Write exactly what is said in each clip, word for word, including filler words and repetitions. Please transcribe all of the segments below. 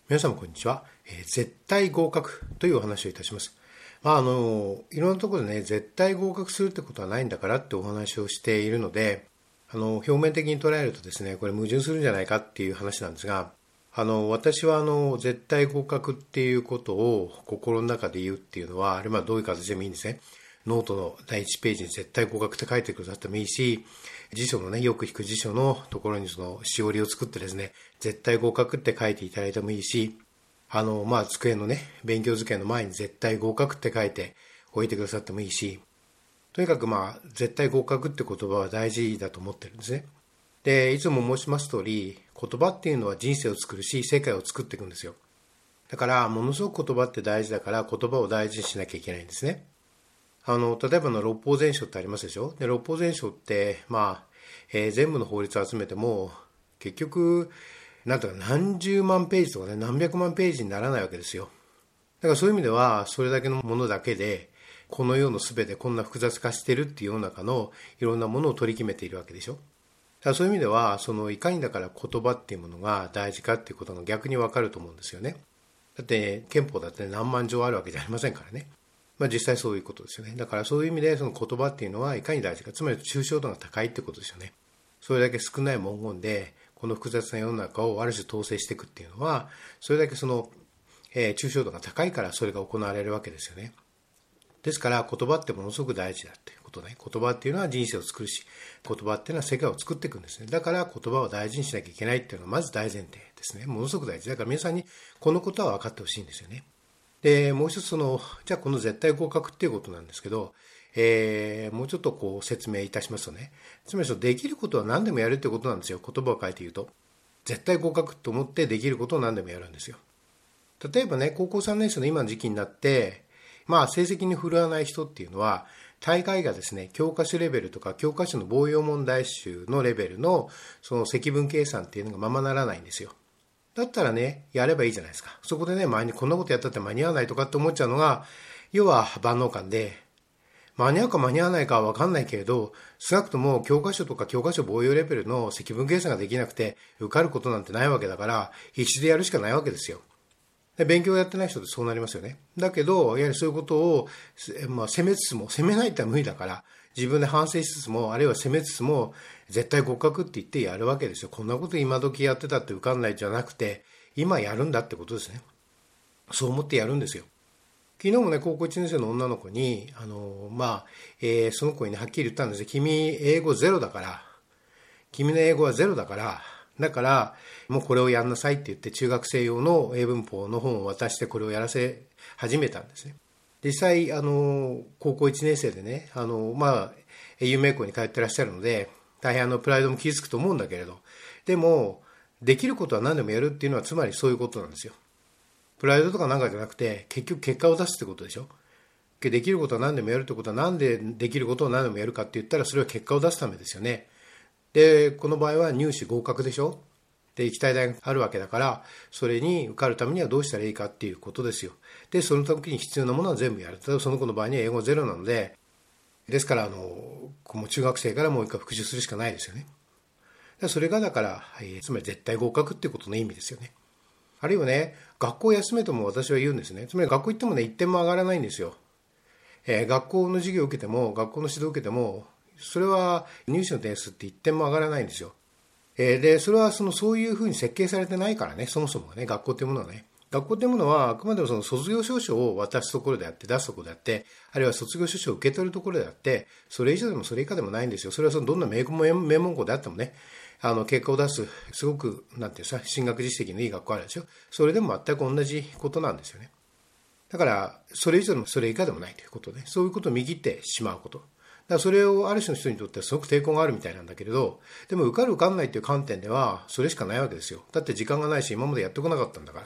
皆様こんにちは、えー絶対合格というお話をいたします。まああのいろんなところでね、絶対合格するってことはないんだからってお話をしているので、あの表面的に捉えるとですね、これ矛盾するんじゃないかっていう話なんですが、あの私はあの絶対合格っていうことを心の中で言うっていうのは、あれまあどういう形でもいいんですね。ノートの第一ページに絶対合格って書いてくださってもいいし、辞書のね、よく引く辞書のところにそのしおりを作ってですね、絶対合格って書いていただいてもいいし、あの、まあ、机のね、勉強机の前に絶対合格って書いておいてくださってもいいし、とにかくまあ、絶対合格って言葉は大事だと思ってるんですね。で、いつも申します通り、言葉っていうのは人生を作るし、世界を作っていくんですよ。だから、ものすごく言葉って大事だから、言葉を大事にしなきゃいけないんですね。あの、例えばの六法全書ってありますでしょ。で、六法全書って、まあ、えー全部の法律を集めても、結局、なんとか何十万ページとかね、何百万ページにならないわけですよ。だからそういう意味では、それだけのものだけで、この世の全てこんな複雑化してるっていう世の中のいろんなものを取り決めているわけでしょ。だからそういう意味では、そのいかにだから言葉っていうものが大事かっていうことが逆にわかると思うんですよね。だって憲法だって何万条あるわけじゃありませんからね。まあ実際そういうことですよね。だからそういう意味でその言葉っていうのはいかに大事か、つまり抽象度が高いってことですよね。それだけ少ない文言で、この複雑な世の中をある種統制していくっていうのは、それだけその、えー抽象度が高いからそれが行われるわけですよね。ですから言葉ってものすごく大事だっていうことね。言葉っていうのは人生を作るし、言葉っていうのは世界を作っていくんですね。だから言葉を大事にしなきゃいけないっていうのはまず大前提ですね。ものすごく大事。だから皆さんにこのことは分かってほしいんですよね。で、もう一つその、じゃあこの絶対合格っていうことなんですけど、えー、もうちょっとこう説明いたしますとね、つまりそのできることは何でもやるってことなんですよ。言葉を変えて言うと。絶対合格と思ってできることを何でもやるんですよ。例えばね、高校さんねん生の今の時期になって、まあ成績に振るわない人っていうのは、大概がですね、教科書レベルとか教科書の応用問題集のレベルのその積分計算っていうのがままならないんですよ。だったらね、やればいいじゃないですか。そこでね、前にこんなことやったって間に合わないとかって思っちゃうのが、要は万能感で、間に合うか間に合わないかは分かんないけれど、少なくとも教科書とか教科書応用レベルの積分計算ができなくて受かることなんてないわけだから、必死でやるしかないわけですよ。で勉強やってない人ってそうなりますよね。だけど、やはりそういうことを、まあ、責めつつも、責めないってのは無理だから、自分で反省しつつも、あるいは責めつつも、絶対合格って言ってやるわけですよ。こんなこと今時やってたって受かんないじゃなくて、今やるんだってことですね。そう思ってやるんですよ。昨日もね、高校いちねん生の女の子に、あの、まあ、えーその子にね、はっきり言ったんですよ。君、英語ゼロだから、君の英語はゼロだから、だから、もうこれをやんなさいって言って、中学生用の英文法の本を渡して、これをやらせ始めたんですね。実際、あの、高校いちねん生でね、あの、まあ、有名校に通ってらっしゃるので、大変あの、プライドも傷つくと思うんだけれど、でも、できることは何でもやるっていうのは、つまりそういうことなんですよ。プライドとかなんかじゃなくて、結局結果を出すってことでしょ。できることは何でもやるってことは、なんでできることを何でもやるかって言ったら、それは結果を出すためですよね。で、この場合は入試合格でしょ。で、行きたい大学あるわけだから、それに受かるためにはどうしたらいいかっていうことですよ。で、その時に必要なものは全部やる。例えばその子の場合には英語ゼロなので、ですから、あの、もう中学生からもう一回復習するしかないですよね。それがだから、つまり絶対合格っていうことの意味ですよね。あるいはね、学校を休めとも私は言うんですね。つまり学校行ってもね、一点も上がらないんですよ。えー学校の授業を受けても、学校の指導を受けても、それは入試の点数って一点も上がらないんですよ。えーで、それはそのそういうふうに設計されてないからね、そもそもがね、学校というものはね。学校というものは、あくまでもその卒業証書を渡すところであって、出すところであって、あるいは卒業証書を受け取るところであって、それ以上でもそれ以下でもないんですよ。それはそのどんな名門名門校であってもね、あの、結果を出す、すごく、なんていうさ、進学実績のいい学校あるでしょ。それでも全く同じことなんですよね。だから、それ以上でもそれ以下でもないということで、そういうことを見切ってしまうこと。だからそれをある種の人にとってはすごく抵抗があるみたいなんだけれど、でも受かる受かんないっていう観点では、それしかないわけですよ。だって時間がないし、今までやってこなかったんだから。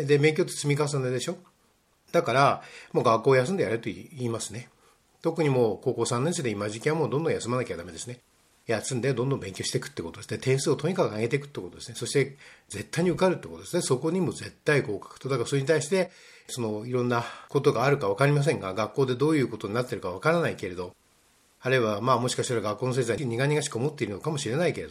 で、勉強って積み重ねでしょ。だから、もう学校を休んでやれと言いますね。特にもう高校さんねん生で今時期はもうどんどん休まなきゃダメですね。休んでどんどん勉強していくってことですね。点数をとにかく上げていくってことですね。そして絶対に受かるってことですね。そこにも絶対合格と。だからそれに対して、そのいろんなことがあるか分かりませんが、学校でどういうことになっているか分からないけれど、あるいはまあもしかしたら学校の先生は苦々しく思っているのかもしれないけれど、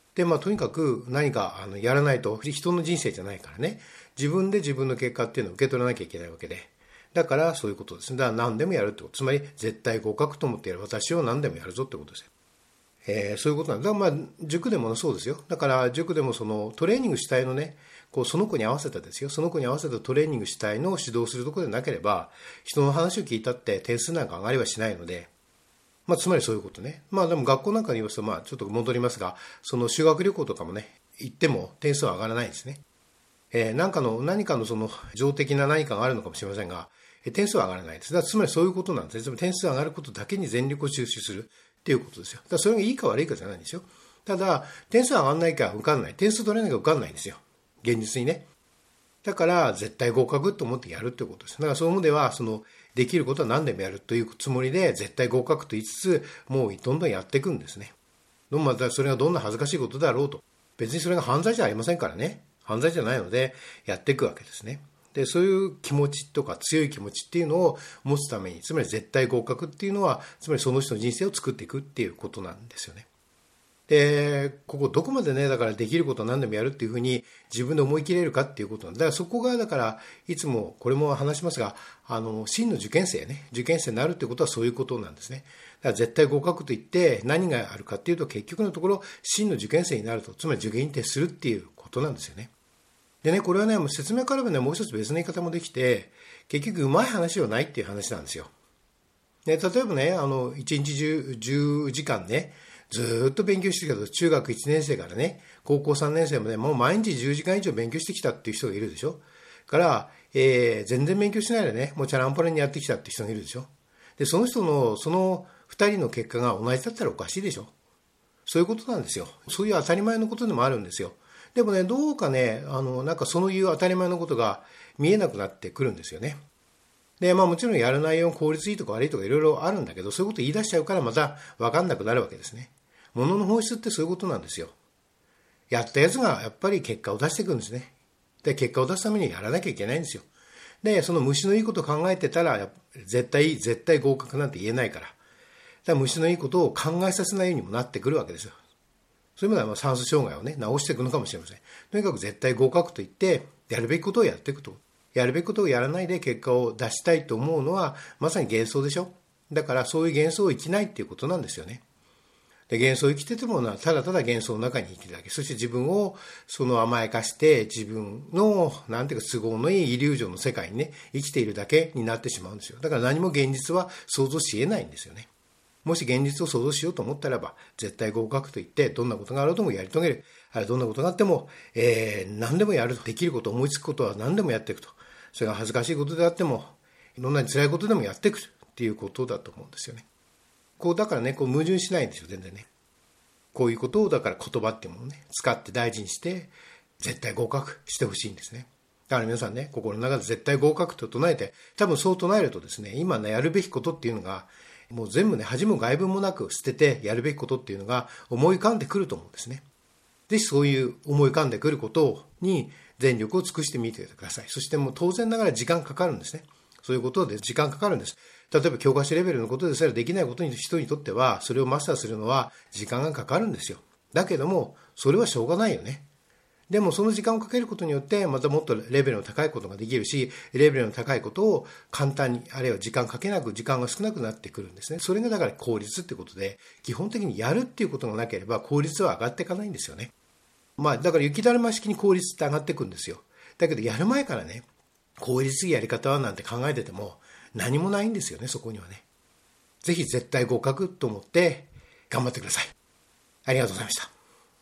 で、まあ、とにかく何かあのやらないと、人の人生じゃないからね、自分で自分の結果っていうのを受け取らなきゃいけないわけで、だからそういうことですね。だから何でもやるってこと。つまり絶対合格と思ってやる。私は何でもやるぞってことですよ。えー、そういうことなんだ。だからまあ塾でもそうですよ。だから塾でもそのトレーニング主体のね、こうその子に合わせたですよ。その子に合わせたトレーニング主体の指導するところでなければ、人の話を聞いたって点数なんか上がりはしないので、まあつまりそういうことね。まあでも学校なんかに言いますと、まあちょっと戻りますが、その修学旅行とかもね、行っても点数は上がらないんですね。えー、何かの、何かのその情的な何かがあるのかもしれませんが、点数は上がらないです。だからつまりそういうことなんですね。つまり点数が上がることだけに全力を集中するっていうことですよ。だからそれがいいか悪いかじゃないんですよ。ただ、点数上がらないか受かんない。点数取れないか受かんないんですよ。現実にね。だから、絶対合格と思ってやるってことです。だからそういう意味では、その、できることは何でもやるというつもりで、絶対合格と言いつつ、もうどんどんやっていくんですね。またそれがどんな恥ずかしいことだろうと。別にそれが犯罪じゃありませんからね。犯罪じゃないので、やっていくわけですね。で、そういう気持ちとか強い気持ちっていうのを持つために、つまり絶対合格っていうのは、つまりその人の人生を作っていくっていうことなんですよね。で、ここどこまでね、だからできることは何でもやるっていうふうに自分で思い切れるかっていうことなんだ。だからそこが、だからいつもこれも話しますが、あの、真の受験生ね、受験生になるっていうことはそういうことなんですね。だから絶対合格といって何があるかっていうと、結局のところ真の受験生になると、つまり受験に徹するっていうことなんですよね。でね、これはね、もう説明からはね、もう一つ別の言い方もできて、結局うまい話はないっていう話なんですよ。で、例えばね、あの、一日中じゅうじかんね、ずーっと勉強してきたと、中学いちねん生からね、高校さんねん生までもう毎日じゅうじかん以上勉強してきたっていう人がいるでしょ。から、えー、全然勉強しないでね、もうチャランポランにやってきたって人がいるでしょ。で、その人の、その二人の結果が同じだったらおかしいでしょ。そういうことなんですよ。そういう当たり前のことでもあるんですよ。でもね、どうかね、あの、なんかそういう当たり前のことが見えなくなってくるんですよね。で、まあもちろんやる内容効率いいとか悪いとかいろいろあるんだけど、そういうこと言い出しちゃうからまた分かんなくなるわけですね。ものの本質ってそういうことなんですよ。やったやつがやっぱり結果を出していくんですね。で、結果を出すためにやらなきゃいけないんですよ。で、その虫のいいことを考えてたら、絶対、絶対合格なんて言えないから。だから虫のいいことを考えさせないようにもなってくるわけですよ。そういう意味では算数障害をね、直していくのかもしれません。とにかく絶対合格と言って、やるべきことをやっていくと。やるべきことをやらないで結果を出したいと思うのは、まさに幻想でしょ。だからそういう幻想を生きないっていうことなんですよね。で、幻想を生きててもな、ただただ幻想の中に生きるだけ。そして自分をその甘やかして、自分の、なんていうか都合のいいイリュージョンの世界にね、生きているだけになってしまうんですよ。だから何も現実は想像し得ないんですよね。もし現実を想像しようと思ったらば、絶対合格と言って、どんなことがあろうともやり遂げる。あるどんなことがあっても、えー、何でもやると。できること、思いつくことは何でもやっていくと。それが恥ずかしいことであっても、どんなに辛いことでもやっていくっていうことだと思うんですよね。こう、だからね、こう矛盾しないんですよ、全然ね。こういうことを、だから言葉っていうものをね、使って大事にして、絶対合格してほしいんですね。だから皆さんね、心の中で絶対合格と唱えて、多分そう唱えるとですね、今ね、やるべきことっていうのが、もう全部ね、恥も外聞もなく捨ててやるべきことっていうのが思い浮かんでくると思うんですね。ぜひそういう思い浮かんでくることに全力を尽くしてみてください。そしてもう当然ながら時間かかるんですね。そういうことで時間かかるんです。例えば教科書レベルのことでさえできないことに人にとっては、それをマスターするのは時間がかかるんですよ。だけども、それはしょうがないよね。でもその時間をかけることによって、またもっとレベルの高いことができるし、レベルの高いことを簡単に、あるいは時間かけなく、時間が少なくなってくるんですね。それがだから効率ってことで、基本的にやるっていうことがなければ効率は上がっていかないんですよね。まあ、だから雪だるま式に効率って上がっていくんですよ。だけどやる前からね、効率いいやり方はなんて考えてても何もないんですよね、そこにはね。ぜひ絶対合格と思って頑張ってください。ありがとうございました。